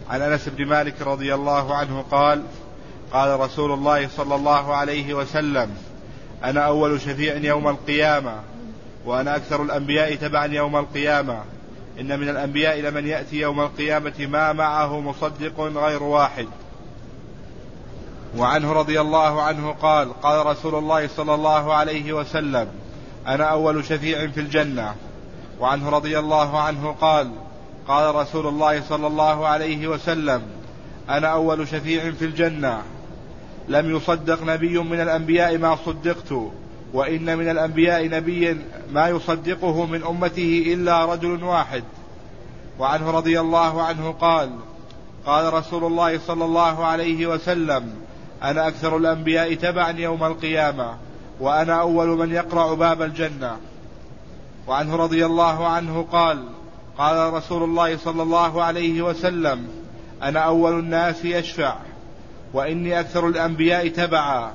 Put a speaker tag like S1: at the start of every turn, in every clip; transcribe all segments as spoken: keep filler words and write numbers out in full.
S1: عن أنس بن مالك رضي الله عنه قال قال رسول الله صلى الله عليه وسلم أنا أول شفيع يوم القيامة وأنا أكثر الأنبياء تبعا يوم القيامة إن من الأنبياء لمن يأتي يوم القيامة ما معه مصدق غير واحد. وعنه رضي الله عنه قال قال رسول الله صلى الله عليه وسلم أنا أول شفيع في الجنة. وعنه رضي الله عنه قال قال رسول الله صلى الله عليه وسلم أنا أول شفيع في الجنة لم يصدق نبي من الأنبياء ما صدقت وإن من الأنبياء نبيا ما يصدقه من أمته إلا رجل واحد. وعنه رضي الله عنه قال قال رسول الله صلى الله عليه وسلم أنا أكثر الأنبياء تبعا يوم القيامة وأنا أول من يقرع باب الجنة. وعنه رضي الله عنه قال قال رسول الله صلى الله عليه وسلم أنا أول الناس يشفع وإني أكثر الأنبياء تبعا.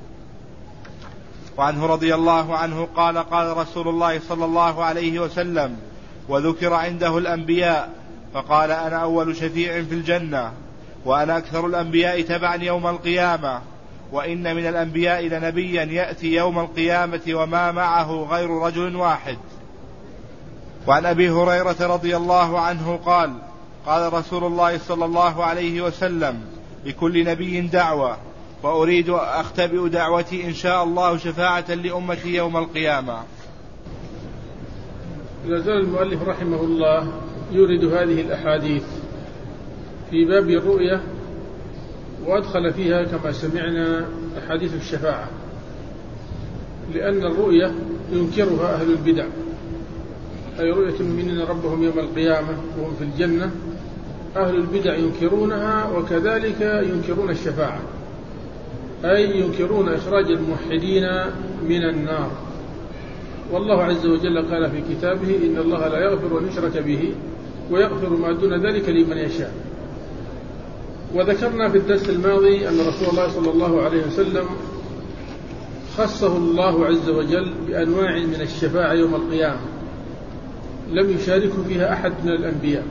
S1: وعنه رضي الله عنه قال قال رسول الله صلى الله عليه وسلم وذكر عنده الأنبياء فقال أنا أول شفيع في الجنة وأنا أكثر الأنبياء تبعا يوم القيامة وإن من الأنبياء لنبيا يأتي يوم القيامة وما معه غير رجل واحد. وعن أبي هريرة رضي الله عنه قال قال رسول الله صلى الله عليه وسلم لكل نبي دعوة وأريد أختبئ دعوتي إن شاء الله شفاعة لأمتي يوم القيامة.
S2: لا زال المؤلف رحمه الله يورد هذه الأحاديث في باب الرؤية وأدخل فيها كما سمعنا أحاديث الشفاعة لأن الرؤية ينكرها أهل البدع أي رؤية المؤمنين ربهم يوم القيامة وهم في الجنة أهل البدع ينكرونها وكذلك ينكرون الشفاعة أي ينكرون إخراج الموحدين من النار. والله عز وجل قال في كتابه إن الله لا يغفر أن يشرك به ويغفر ما دون ذلك لمن يشاء. وذكرنا في الدرس الماضي أن رسول الله صلى الله عليه وسلم خصه الله عز وجل بأنواع من الشفاعة يوم القيامة لم يشارك فيها أحد من الأنبياء.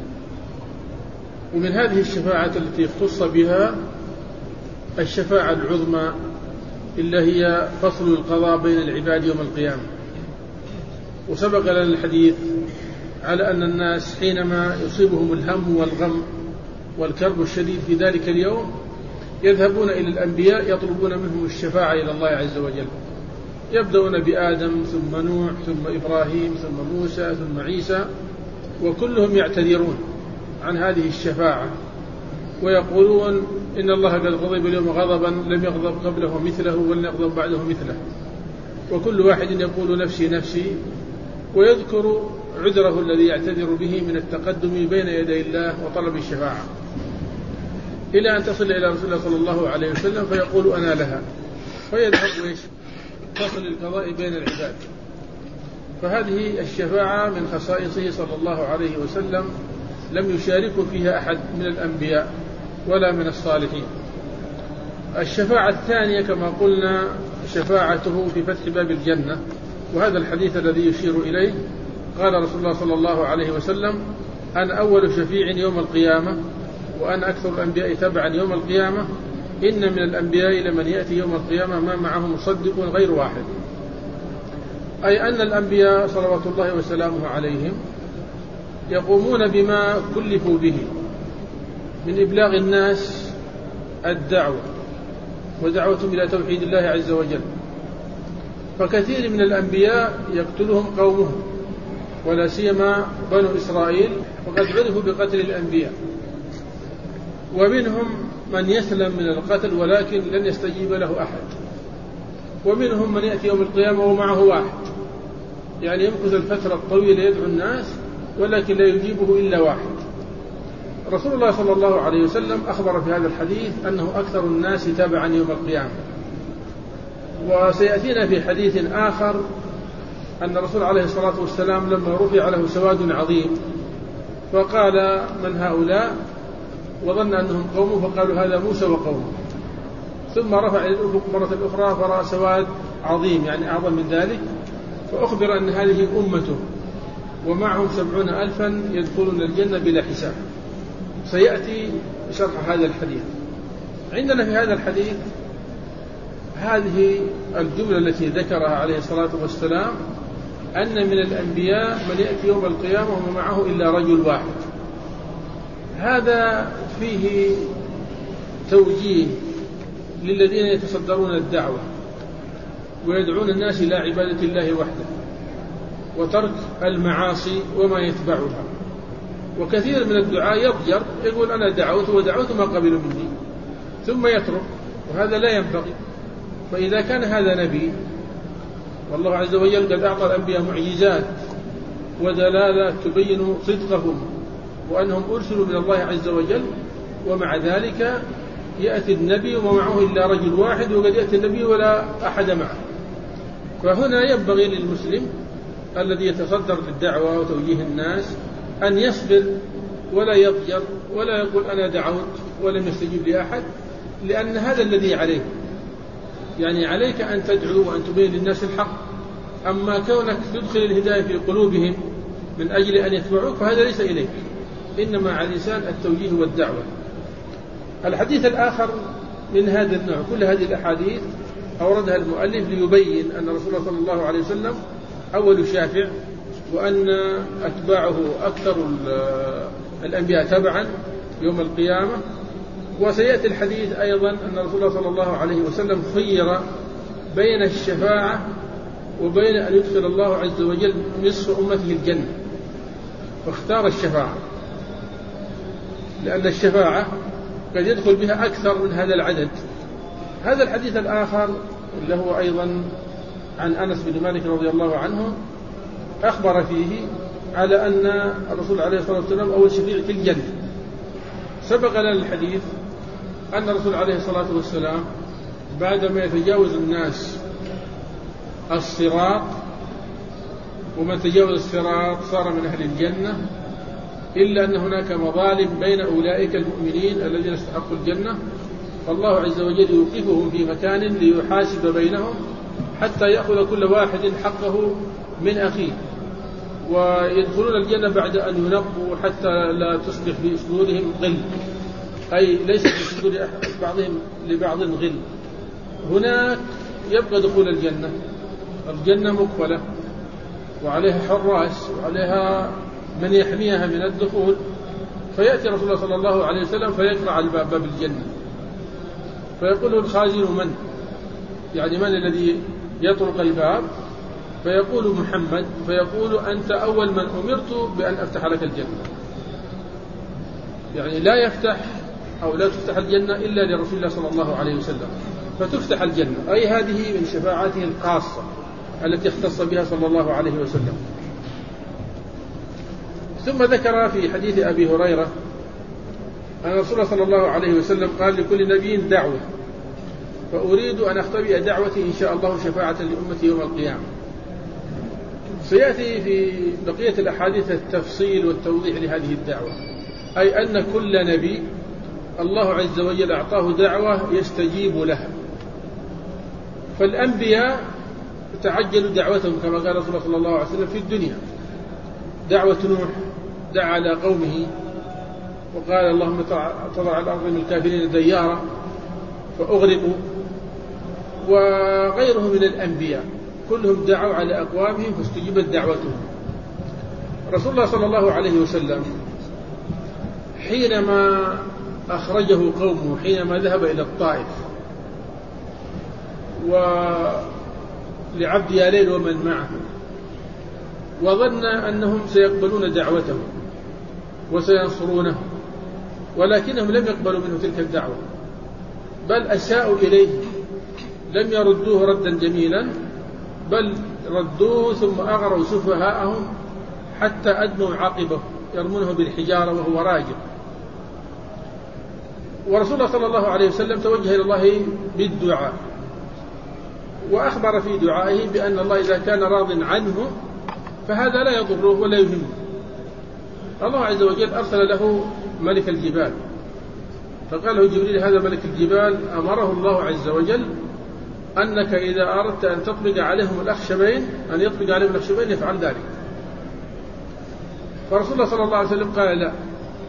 S2: ومن هذه الشفاعة التي اختص بها الشفاعة العظمى اللي هي فصل القضاء بين العباد يوم القيامة. وسبق لنا الحديث على أن الناس حينما يصيبهم الهم والغم والكرب الشديد في ذلك اليوم يذهبون إلى الأنبياء يطلبون منهم الشفاعة إلى الله عز وجل، يبدأون بآدم ثم نوح ثم إبراهيم ثم موسى ثم عيسى وكلهم يعتذرون عن هذه الشفاعة ويقولون إن الله قد غضب اليوم غضبا لم يغضب قبله مثله ولن يغضب بعده مثله، وكل واحد يقول نفسي نفسي ويذكر عذره الذي يعتذر به من التقدم بين يدي الله وطلب الشفاعة إلى أن تصل إلى رسول الله صلى الله عليه وسلم فيقول أنا لها فيذهب ويش فصل القضاء بين العباد. فهذه الشفاعة من خصائصه صلى الله عليه وسلم لم يشارك فيها أحد من الأنبياء ولا من الصالحين. الشفاعة الثانية كما قلنا شفاعته في فتح باب الجنة، وهذا الحديث الذي يشير إليه قال رسول الله صلى الله عليه وسلم أنا أول شفيع يوم القيامة وأنا أكثر الأنبياء تبعا يوم القيامة إن من الأنبياء لمن يأتي يوم القيامة ما معه مصدق غير واحد. أي أن الأنبياء صلوات الله وسلامه عليهم يقومون بما كلفوا به من إبلاغ الناس الدعوة ودعوتهم إلى توحيد الله عز وجل. فكثير من الأنبياء يقتلهم قومهم ولا سيما بنو إسرائيل وقد عرفوا بقتل الأنبياء، ومنهم من يسلم من القتل ولكن لن يستجيب له أحد، ومنهم من يأتي يوم القيامة ومعه واحد يعني يمكث الفترة الطويلة يدعو الناس ولكن لا يجيبه إلا واحد. رسول الله صلى الله عليه وسلم أخبر في هذا الحديث أنه أكثر الناس تبعا يوم القيامة. وسيأتينا في حديث آخر أن الرسول عليه الصلاة والسلام لما رفع له سواد عظيم فقال من هؤلاء وظن أنهم قومه فقالوا هذا موسى وقومه، ثم رفع إلى الأفق مرة أخرى فرأى سواد عظيم يعني أعظم من ذلك فأخبر أن هذه أمته ومعهم سبعون ألفا يدخلون الجنة بلا حساب. سيأتي شرح هذا الحديث. عندنا في هذا الحديث هذه الجملة التي ذكرها عليه الصلاة والسلام أن من الأنبياء من يأتي يوم القيامة وما معه إلا رجل واحد. هذا فيه توجيه للذين يتصدرون الدعوة ويدعون الناس إلى عبادة الله وحده وترك المعاصي وما يتبعها. وكثير من الدعاء يضجر يقول أنا دعوت ودعوت ما قبلوا مني ثم يترك، وهذا لا ينبغي. فإذا كان هذا نبي والله عز وجل قد أعطى الأنبياء معجزات ودلالات تبين صدقهم وأنهم أرسلوا من الله عز وجل، ومع ذلك يأتي النبي وما معه إلا رجل واحد وقد يأتي النبي ولا أحد معه. فهنا ينبغي للمسلم الذي يتصدر للدعوة وتوجيه الناس أن يصبر ولا يضجر ولا يقول أنا دعوت ولم يستجيب لي أحد، لأن هذا الذي عليه. يعني عليك أن تدعو وأن تبين للناس الحق، أما كونك تدخل الهداية في قلوبهم من أجل أن يتبعوك فهذا ليس إليك، إنما على الإنسان التوجيه والدعوة. الحديث الآخر من هذا النوع، كل هذه الأحاديث أوردها المؤلف ليبين أن رسول الله صلى الله عليه وسلم أول شافع، وأن أتباعه أكثر الأنبياء تبعا يوم القيامة. وسيأتي الحديث أيضا أن رسول الله صلى الله عليه وسلم خير بين الشفاعة وبين أن يدخل الله عز وجل نصف أمته الجنة، واختار الشفاعة لأن الشفاعة قد يدخل بها أكثر من هذا العدد. هذا الحديث الآخر اللي هو أيضا عن أنس بن مالك رضي الله عنه أخبر فيه على أن الرسول عليه الصلاة والسلام أول شفيع في الجنة. سبق لنا الحديث أن الرسول عليه الصلاة والسلام بعدما يتجاوز الناس الصراط، ومن تجاوز الصراط صار من أهل الجنة، إلا أن هناك مظالم بين أولئك المؤمنين الذين استحقوا الجنة، فالله عز وجل يوقفهم في مكان ليحاسب بينهم حتى يأخذ كل واحد حقه من أخيه، ويدخلون الجنة بعد أن ينقوا حتى لا تصبح في صدورهم غل، أي ليس في صدور بعضهم لبعض غل. هناك يبقى دخول الجنة، الجنة مقفلة وعليها حراس وعليها من يحميها من الدخول، فيأتي رسول الله صلى الله عليه وسلم فيقرع الباب، باب الجنة، فيقول الخازن من؟ يعني من الذي يطرق الباب؟ فيقول محمد، فيقول أنت أول من أمرت بأن أفتح لك الجنة. يعني لا يفتح أو لا تفتح الجنة إلا لرسول الله صلى الله عليه وسلم، فتفتح الجنة، أي هذه من شفاعته الخاصة التي اختص بها صلى الله عليه وسلم. ثم ذكر في حديث أبي هريرة أن رسول الله صلى الله عليه وسلم قال لكل نبي دعوة، فأريد أن أختبئ دعوتي إن شاء الله شفاعة لأمتي يوم القيامة. سيأتي في بقية الأحاديث التفصيل والتوضيح لهذه الدعوة، أي أن كل نبي الله عز وجل أعطاه دعوة يستجيب لها. فالأنبياء تعجلوا دعوتهم كما قال رسول الله صلى الله عليه وسلم في الدنيا. دعوة نوح دعا على قومه وقال اللهم تضع على الأرض من الكافرين ديارا فأغرقوا، وغيره من الأنبياء كلهم دعوا على أقوامهم فاستجيبت دعوتهم. رسول الله صلى الله عليه وسلم حينما أخرجه قومه، حينما ذهب إلى الطائف ولعبد ياليل ومن معه، وظن أنهم سيقبلون دعوته وسينصرونه، ولكنهم لم يقبلوا منه تلك الدعوة، بل أساءوا إليه، لم يردوه ردا جميلا، بل ردوه ثم أغروا سفهاءهم حتى أدموا عاقبه يرمونه بالحجارة وهو راجع. ورسول الله صلى الله عليه وسلم توجه إلى الله بالدعاء، وأخبر في دعائه بأن الله إذا كان راض عنه فهذا لا يضره ولا يهمه. الله عز وجل أرسل له ملك الجبال، فقال له جبريل هذا ملك الجبال أمره الله عز وجل أنك إذا أردت أن تطبق عليهم الأخشبين أن يطبق عليهم الأخشبين يفعل ذلك. فرسول الله صلى الله عليه وسلم قال لا،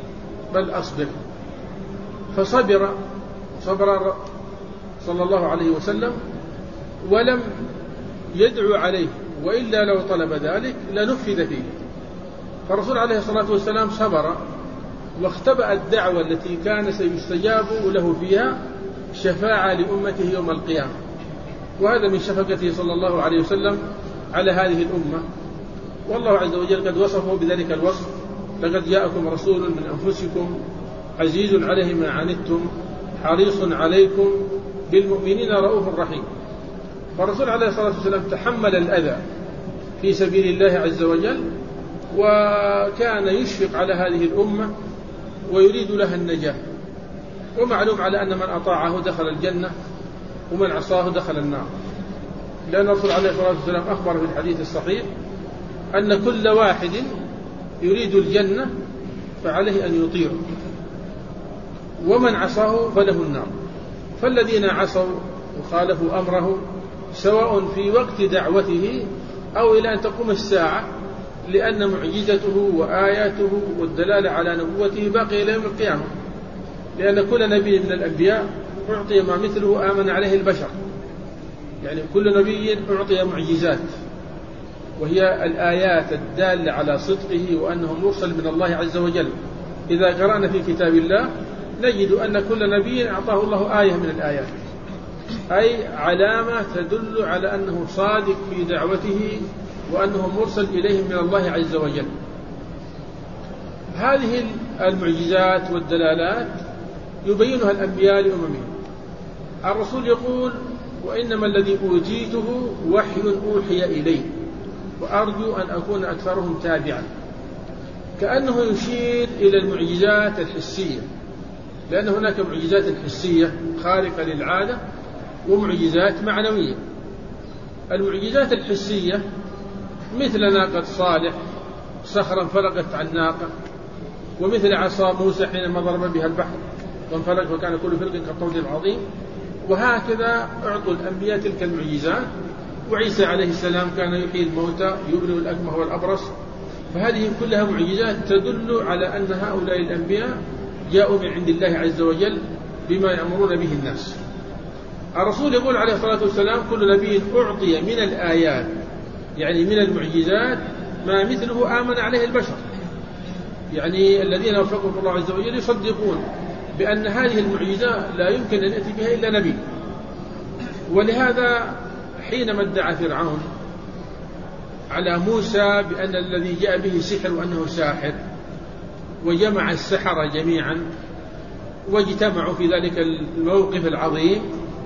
S2: بل أصبر. فصبر صبر صلى الله عليه وسلم ولم يدعو عليه، وإلا لو طلب ذلك لنفذ فيه. فالرسول عليه الصلاة والسلام صبر واختبأ الدعوة التي كان سيستجاب له فيها شفاعة لأمته يوم القيامة، وهذا من شفقته صلى الله عليه وسلم على هذه الأمة. والله عز وجل قد وصفه بذلك الوصف: لقد جاءكم رسول من أنفسكم عزيز عليه ما عنتم حريص عليكم بالمؤمنين رؤوف رحيم. فالرسول عليه الصلاة والسلام تحمل الأذى في سبيل الله عز وجل، وكان يشفق على هذه الأمة ويريد لها النجاة. ومعلوم على أن من أطاعه دخل الجنة ومن عصاه دخل النار، لأن الرسول عليه الصلاة والسلام أخبر في الحديث الصحيح أن كل واحد يريد الجنة فعليه أن يطيعه، ومن عصاه فله النار. فالذين عصوا وخالفوا أمره سواء في وقت دعوته أو إلى أن تقوم الساعة، لأن معجزته وآياته والدلالة على نبوته باقي إلى يوم القيامة، لأن كل نبي من الأنبياء أعطي ما مثله آمن عليه البشر. يعني كل نبي أعطي معجزات، وهي الآيات الدالة على صدقه وأنه مرسل من الله عز وجل. إذا قرأنا في كتاب الله نجد أن كل نبي أعطاه الله آية من الآيات، أي علامة تدل على أنه صادق في دعوته وأنه مرسل إليهم من الله عز وجل. هذه المعجزات والدلالات يبينها الأنبياء لأممهم. الرسول يقول: وإنما الذي أوتيته وحي أوحي إلي وأرجو أن أكون أكثرهم تابعا. كأنه يشير إلى المعجزات الحسية، لأن هناك معجزات حسية خارقة للعادة ومعجزات معنوية. المعجزات الحسية مثل ناقة صالح صخرا فرقت عن ناقة، ومثل عصا موسى حينما ضرب بها البحر وانفلق وكان كل فرق كالطود العظيم. وهكذا أعطوا الأنبياء تلك المعجزات. وعيسى عليه السلام كان يحيي الموتى يبرئ الأكمه والأبرص. فهذه كلها معجزات تدل على أن هؤلاء الأنبياء جاءوا من عند الله عز وجل بما يأمرون به الناس. الرسول يقول عليه الصلاة والسلام: كل نبي أعطي من الآيات، يعني من المعجزات، ما مثله آمن عليه البشر. يعني الذين وفقهم الله عز وجل يصدقون بأن هذه المعجزة لا يمكن أن يأتي بها إلا نبي. ولهذا حينما ادعى فرعون على موسى بأن الذي جاء به سحر وأنه ساحر، وجمع السحرة جميعا واجتمعوا في ذلك الموقف العظيم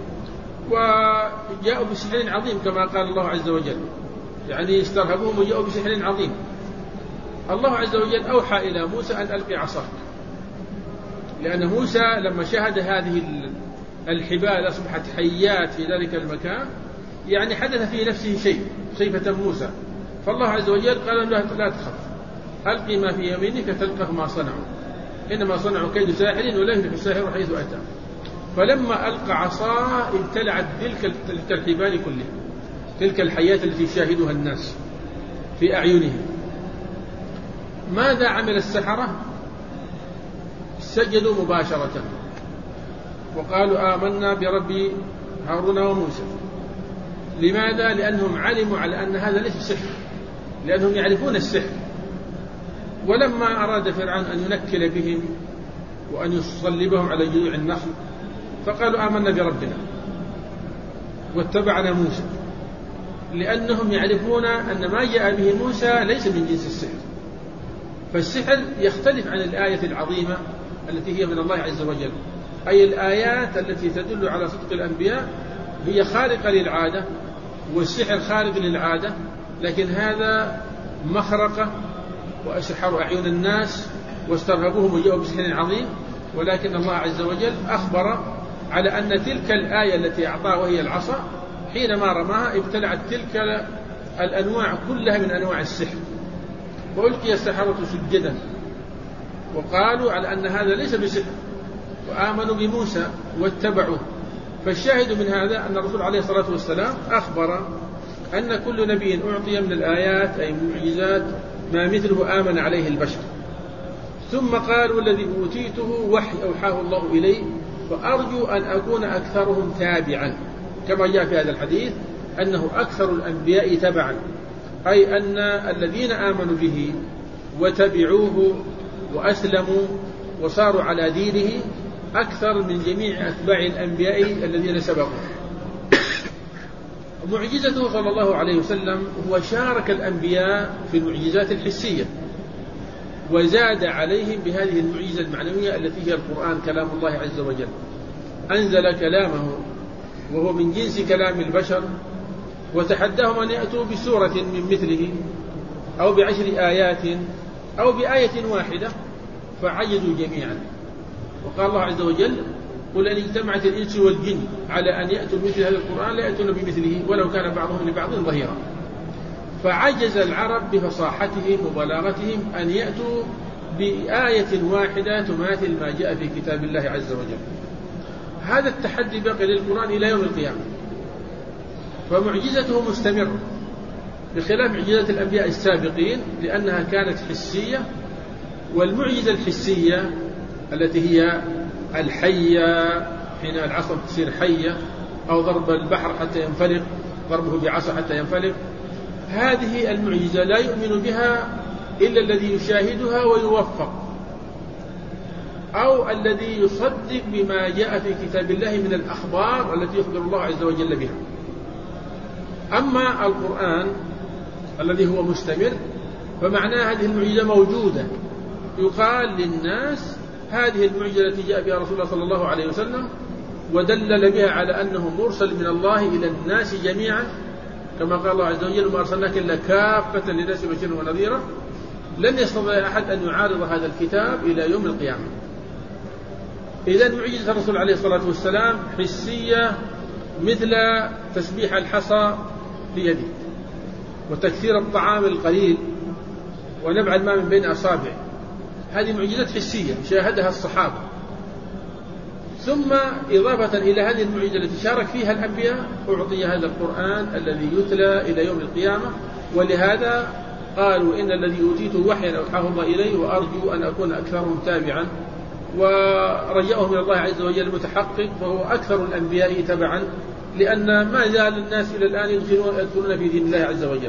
S2: وجاءوا بسحر عظيم كما قال الله عز وجل، يعني استرهبوهم وجاءوا بسحر عظيم. الله عز وجل أوحى إلى موسى أن ألقي عصاك، لأن موسى لما شاهد هذه الحبال أصبحت حيات في ذلك المكان، يعني حدث في نفسه شيء، سيفة موسى. فالله عز وجل قال له: لا تخف، ألقي ما في يمينك تلقف ما صنعوا، إنما صنعوا كيد ساحر ولا يفلح الساحر حيث أتى. فلما ألقى عصاه ابتلعت تلك الحبال كلها، تلك الحيات التي يشاهدها الناس في أعينهم. ماذا عمل السحرة؟ سجدوا مباشرة وقالوا: آمنا برب هارون وموسى. لماذا؟ لأنهم علموا على أن هذا ليس سحر، لأنهم يعرفون السحر. ولما أراد فرعون أن ينكل بهم وأن يصلبهم على جذوع النخل فقالوا: آمنا بربنا واتبعنا موسى، لأنهم يعرفون أن ما جاء به موسى ليس من جنس السحر. فالسحر يختلف عن الآية العظيمة التي هي من الله عز وجل، أي الآيات التي تدل على صدق الأنبياء هي خارقة للعادة، والسحر خارق للعادة، لكن هذا مخرقة وأسحروا أعين الناس واسترهبوهم وجاءوا بسحر عظيم. ولكن الله عز وجل أخبر على أن تلك الآية التي أعطاها وهي العصا حينما رماها ابتلعت تلك الأنواع كلها من أنواع السحر. وألقي السحرة سجدا وقالوا على أن هذا ليس بسحر، وآمنوا بموسى واتبعوه. فالشاهد من هذا أن الرسول عليه الصلاة والسلام أخبر أن كل نبي أعطي من الآيات أي المعجزات ما مثله آمن عليه البشر. ثم قال والذي أوتيته وحي أوحاه الله إلي فأرجو أن أكون أكثرهم تابعا، كما جاء في هذا الحديث أنه أكثر الأنبياء تبعا، أي أن الذين آمنوا به وتبعوه وأسلموا وصاروا على دينه أكثر من جميع أتباع الأنبياء الذين سبقوا. معجزته صلى الله عليه وسلم هو شارك الأنبياء في المعجزات الحسية وزاد عليهم بهذه المعجزة المعنوية التي هي القرآن كلام الله عز وجل. أنزل كلامه وهو من جنس كلام البشر وتحداهم أن يأتوا بسورة من مثله أو بعشر آيات أو بآية واحدة فعجزوا جميعا. وقال الله عز وجل قل أن اجتمعت الإنس والجن على أن يأتوا بمثل هذا القرآن لا يأتون بمثله ولو كان بعضهم لبعض ظهيرا. فعجز العرب بفصاحتهم وبلاغتهم أن يأتوا بآية واحدة تماثل ما جاء في كتاب الله عز وجل. هذا التحدي بقي للقرآن إلى يوم القيامة، فمعجزته مستمرة بخلاف معجزات الأنبياء السابقين لأنها كانت حسية. والمعجزة الحسية التي هي الحية حين العصا تصير حية أو ضرب البحر حتى ينفلق، ضربه بعصا حتى ينفلق، هذه المعجزة لا يؤمن بها إلا الذي يشاهدها ويوفق أو الذي يصدق بما جاء في كتاب الله من الأخبار التي يخبر الله عز وجل بها. أما القرآن الذي هو مستمر فمعناه هذه المعجزة موجودة، يقال للناس هذه المعجزة التي جاء بها رسول الله صلى الله عليه وسلم ودلل بها على أنه مرسل من الله إلى الناس جميعا، كما قال الله عز وجل وما أرسلناك إلا كافة للناس بشيرا ونذيرا. لن يستطيع أحد أن يعارض هذا الكتاب إلى يوم القيامة. إذن معجزة الرسول عليه الصلاة والسلام حسية مثل تسبيح الحصى بيده وتكثير الطعام القليل ونبع الماء من بين أصابعه، هذه معجزات حسية شاهدها الصحابة. ثم إضافة إلى هذه المعجزة التي شارك فيها الأنبياء أعطي هذا القرآن الذي يتلى إلى يوم القيامة. ولهذا قالوا إن الذي أوتيته وحيا أوحاه الله إليه وأرجو أن أكون أكثرهم تابعا، ورجاءه من الله عز وجل متحقق فهو أكثر الأنبياء تبعا، لأن ما زال الناس إلى الآن يدخلون في دين الله عز وجل.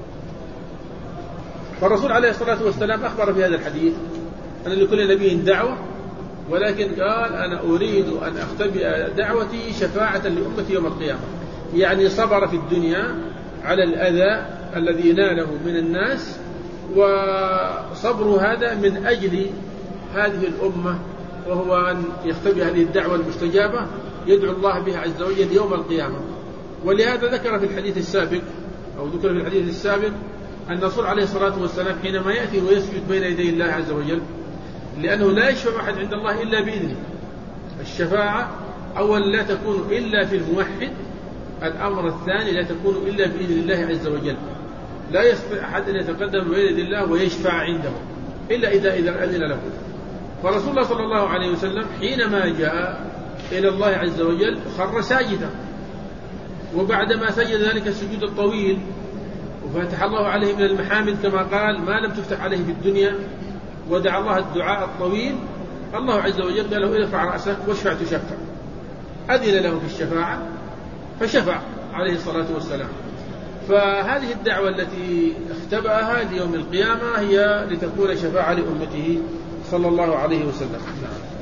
S2: فالرسول عليه الصلاة والسلام أخبر في هذا الحديث أن لكل نبي دعوة، ولكن قال أنا أريد أن أختبئ دعوتي شفاعة لأمتي يوم القيامة. يعني صبر في الدنيا على الأذى الذي ناله من الناس، وصبر هذا من أجل هذه الأمة، وهو أن يختبئ هذه الدعوة المستجابة يدعو الله بها عز وجل يوم القيامة. ولهذا ذكر في الحديث السابق أو ذكر في الحديث السابق أن الرسول عليه الصلاة والسلام حينما يأتي ويسجد بين يدي الله عز وجل، لأنه لا يشفع أحد عند الله إلا بإذنه. الشفاعة أولا لا تكون إلا في الموحد، الأمر الثاني لا تكون إلا بإذن الله عز وجل. لا يستطيع أحد أن يتقدم بين يدي الله ويشفع عنده إلا إذا إذا أذن له. فرسول الله صلى الله عليه وسلم حينما جاء إلى الله عز وجل خر ساجدا، وبعدما سجد ذلك السجود الطويل وفتح الله عليه من المحامد كما قال ما لم تفتح عليه في الدنيا، ودعا الله الدعاء الطويل، الله عز وجل قال له ارفع رأسك واشفع تشفع، أذن له في الشفاعة فشفع عليه الصلاة والسلام. فهذه الدعوة التي اختبأها ليوم القيامة هي لتكون شفاعة لأمته صلى الله عليه وسلم.